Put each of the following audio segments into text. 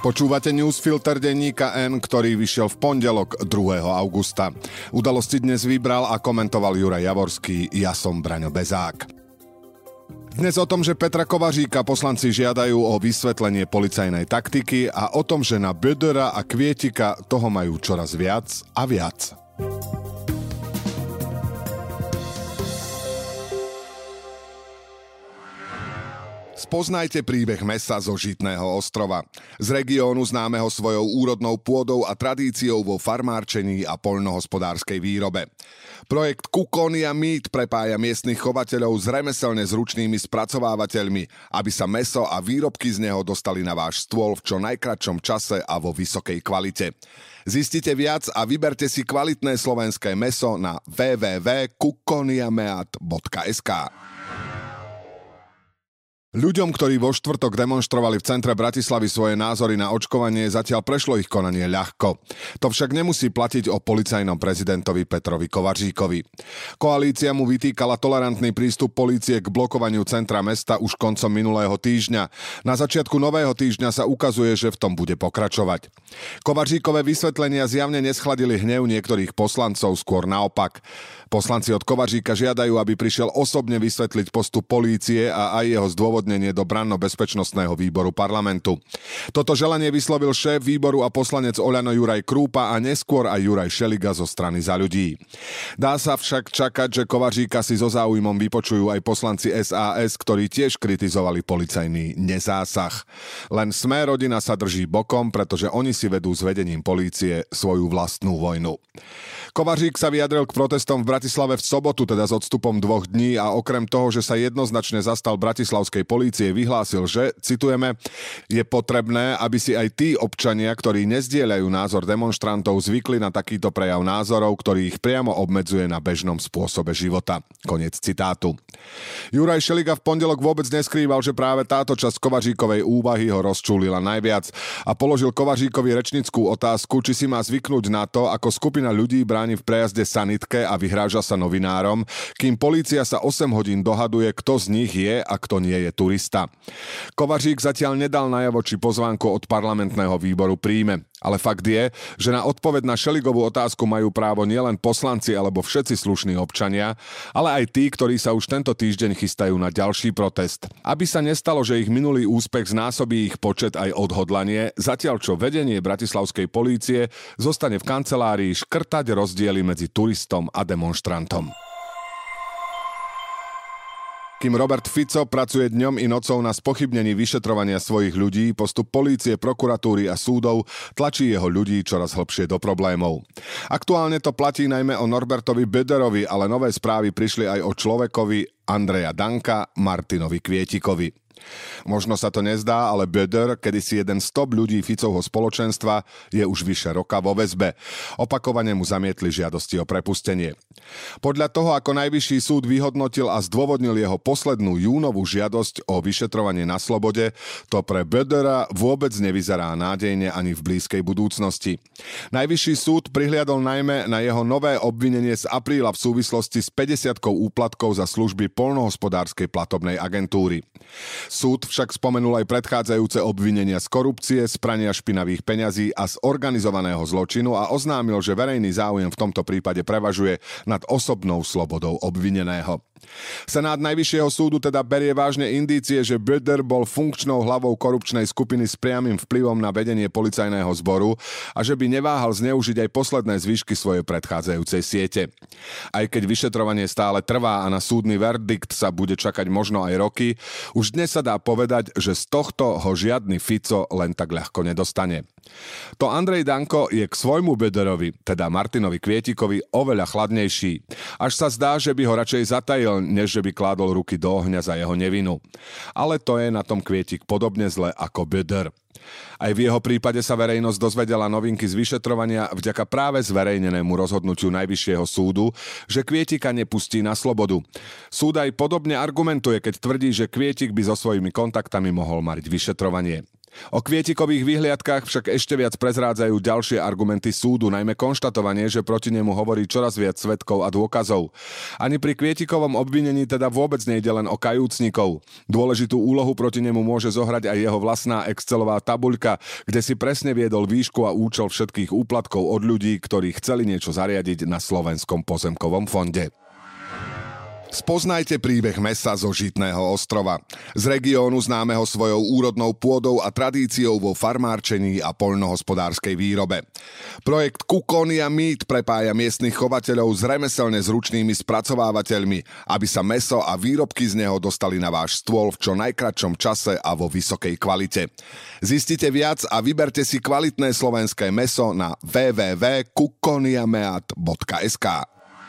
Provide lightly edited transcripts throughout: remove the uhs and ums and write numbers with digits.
Počúvate newsfilter denníka N, ktorý vyšiel v pondelok 2. augusta. Udalosti dnes vybral a komentoval Juraj Javorský, ja som Braňo Bezák. Dnes o tom, že Petra Kovaříka poslanci žiadajú o vysvetlenie policajnej taktiky a o tom, že na Bödöra a Kvietika toho majú čoraz viac a viac. Spoznajte príbeh mäsa zo Žitného ostrova. Z regiónu známeho svojou úrodnou pôdou a tradíciou vo farmárčení a poľnohospodárskej výrobe. Projekt Kukonia Meat prepája miestnych chovateľov s remeselne zručnými spracovávateľmi, aby sa mäso a výrobky z neho dostali na váš stôl v čo najkratšom čase a vo vysokej kvalite. Zistite viac a vyberte si kvalitné slovenské mäso na www.kukoniameat.sk. Ľuďom, ktorí vo štvrtok demonštrovali v centre Bratislavy svoje názory na očkovanie, zatiaľ prešlo ich konanie ľahko. To však nemusí platiť o policajnom prezidentovi Petrovi Kovaříkovi. Koalícia mu vytýkala tolerantný prístup polície k blokovaniu centra mesta už koncom minulého týždňa. Na začiatku nového týždňa sa ukazuje, že v tom bude pokračovať. Kovaříkové vysvetlenia zjavne neschladili hnev niektorých poslancov, skôr naopak. Poslanci od Kovaříka žiadajú, aby prišiel osobne vysvetliť postup polície a aj jeho zdôvodnenie do branno-bezpečnostného výboru parlamentu. Toto želanie vyslovil šéf výboru a poslanec Oľano Juraj Krúpa a neskôr aj Juraj Šeliga zo Strany za ľudí. Dá sa však čakať, že Kovaříka si so záujmom vypočujú aj poslanci SAS, ktorí tiež kritizovali policajný nezásah. Len Sme-rodina sa drží bokom, pretože oni si vedú s vedením polície svoju vlastnú vojnu. Kovařík sa vyjadril k protestom v Bratislave v sobotu, teda s odstupom 2 dní a okrem toho, že sa jednoznačne zastal bratislavskej polície, vyhlásil, že, citujeme, je potrebné, aby si aj tí občania, ktorí nezdieľajú názor demonštrantov, zvykli na takýto prejav názorov, ktorý ich priamo obmedzuje na bežnom spôsobe života. Koniec citátu. Juraj Šeliga v pondelok vôbec neskrýval, že práve táto časť Kovaříkovej úvahy ho rozčúlila najviac a položil Kovaříkovi rečnickú otázku, či si má zvyknúť na to, ako skupina ľudí bráni v prejazde sanitke a vyhráža sa novinárom, kým polícia sa 8 hodín dohaduje, kto z nich je a kto nie je turista. Kovařík zatiaľ nedal najavo, či pozvánku od parlamentného výboru príjme. Ale fakt je, že na odpoveď na Šeligovú otázku majú právo nielen poslanci alebo všetci slušní občania, ale aj tí, ktorí sa už tento týždeň chystajú na ďalší protest. Aby sa nestalo, že ich minulý úspech znásobí ich počet aj odhodlanie, zatiaľ čo vedenie bratislavskej polície zostane v kancelárii škrtať rozdiely medzi turistom a demonštrantom. Kým Robert Fico pracuje dňom i nocou na spochybnení vyšetrovania svojich ľudí, postup polície, prokuratúry a súdov tlačí jeho ľudí čoraz hlbšie do problémov. Aktuálne to platí najmä o Norbertovi Böderovi, ale nové správy prišli aj o človekovi Andreja Danka, Martinovi Kvietikovi. Možno sa to nezdá, ale Böder, kedysi jeden z top ľudí Ficovho spoločenstva, je už vyše roka vo väzbe. Opakovane mu zamietli žiadosti o prepustenie. Podľa toho, ako Najvyšší súd vyhodnotil a zdôvodnil jeho poslednú júnovú žiadosť o vyšetrovanie na slobode, to pre Bödera vôbec nevyzerá nádejne ani v blízkej budúcnosti. Najvyšší súd prihliadol najmä na jeho nové obvinenie z apríla v súvislosti s 50-kou úplatkov za služby poľnohospodárskej platobnej agentúry. Súd však spomenul aj predchádzajúce obvinenia z korupcie, z prania špinavých peňazí a z organizovaného zločinu a oznámil, že verejný záujem v tomto prípade prevažuje nad osobnou slobodou obvineného. Senát Najvyššieho súdu teda berie vážne indície, že Böder bol funkčnou hlavou korupčnej skupiny s priamym vplyvom na vedenie policajného zboru a že by neváhal zneužiť aj posledné zvyšky svojej predchádzajúcej siete. Aj keď vyšetrovanie stále trvá a na súdny verdikt sa bude čakať možno aj roky, už dnes sa dá povedať, že z tohto ho žiadny Fico len tak ľahko nedostane. To Andrej Danko je k svojmu Böderovi, teda Martinovi Kvietikovi, oveľa chladnejší. Až sa zdá, že by ho radšej zatajil, než že by kládol ruky do ohňa za jeho nevinu. Ale to je na tom Kvietik podobne zle ako Böder. Aj v jeho prípade sa verejnosť dozvedela novinky z vyšetrovania vďaka práve zverejnenému rozhodnutiu Najvyššieho súdu, že Kvietika nepustí na slobodu. Súd aj podobne argumentuje, keď tvrdí, že Kvietik by so svojimi kontaktami mohol mariť vyšetrovanie. O Kvietikových vyhliadkách však ešte viac prezrádzajú ďalšie argumenty súdu, najmä konštatovanie, že proti nemu hovorí čoraz viac svedkov a dôkazov. Ani pri Kvietikovom obvinení teda vôbec nejde len o kajúcnikov. Dôležitú úlohu proti nemu môže zohrať aj jeho vlastná excelová tabuľka, kde si presne viedol výšku a účel všetkých úplatkov od ľudí, ktorí chceli niečo zariadiť na Slovenskom pozemkovom fonde. Spoznajte príbeh mäsa zo Žitného ostrova. Z regiónu známeho svojou úrodnou pôdou a tradíciou vo farmárčení a poľnohospodárskej výrobe. Projekt Kukonia Meat prepája miestnych chovateľov s remeselne zručnými spracovávateľmi, aby sa mäso a výrobky z neho dostali na váš stôl v čo najkratšom čase a vo vysokej kvalite. Zistite viac a vyberte si kvalitné slovenské mäso na www.kukoniameat.sk.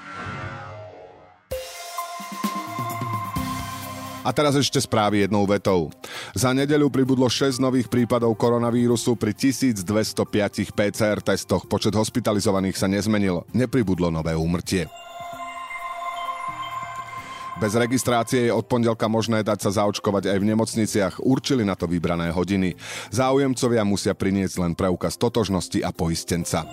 A teraz ešte správy jednou vetou. Za nedeľu pribudlo 6 nových prípadov koronavírusu pri 1205 PCR testoch. Počet hospitalizovaných sa nezmenil. Nepribudlo nové úmrtie. Bez registrácie je od pondelka možné dať sa zaočkovať aj v nemocniciach. Určili na to vybrané hodiny. Záujemcovia musia priniesť len preukaz totožnosti a poistenca.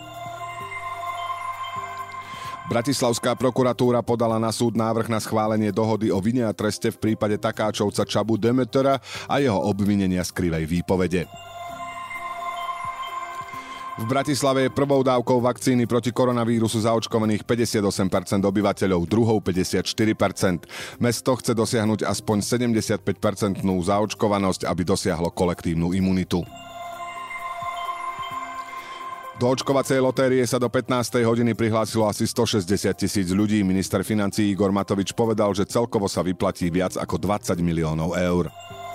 Bratislavská prokuratúra podala na súd návrh na schválenie dohody o vine a treste v prípade takáčovca Csabu Demetera a jeho obvinenia z krivej výpovede. V Bratislave je prvou dávkou vakcíny proti koronavírusu zaočkovaných 58% obyvateľov, druhou 54%. Mesto chce dosiahnuť aspoň 75% zaočkovanosť, aby dosiahlo kolektívnu imunitu. Do očkovacej lotérie sa do 15. hodiny prihlásilo asi 160 000 ľudí. Minister financií Igor Matovič povedal, že celkovo sa vyplatí viac ako 20 miliónov eur.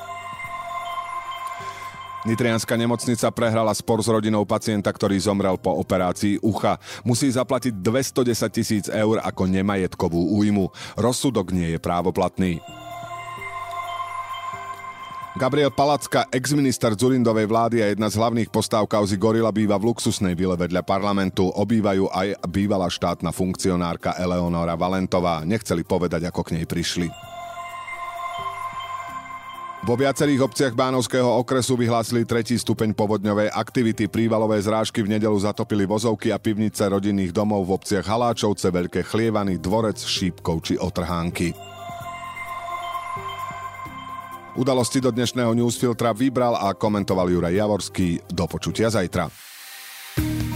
Nitrianska nemocnica prehrala spor s rodinou pacienta, ktorý zomrel po operácii ucha. Musí zaplatiť 210 000 eur ako nemajetkovú újmu. Rozsudok nie je právoplatný. Gabriel Palacka, exminister Dzurindovej vlády a jedna z hlavných postáv kauzy Gorila, býva v luxusnej vile vedľa parlamentu. Obývajú aj bývalá štátna funkcionárka Eleonora Valentová. Nechceli povedať, ako k nej prišli. Vo viacerých obciach Bánovského okresu vyhlásili 3. stupeň povodňovej aktivity. Prívalové zrážky v nedeľu zatopili vozovky a pivnice rodinných domov v obciach Haláčovce, Veľké Chlievany, Dvorec, Šípkov či Otrhánky. Udalosti do dnešného newsfiltra vybral a komentoval Juraj Javorský. Do počutia zajtra.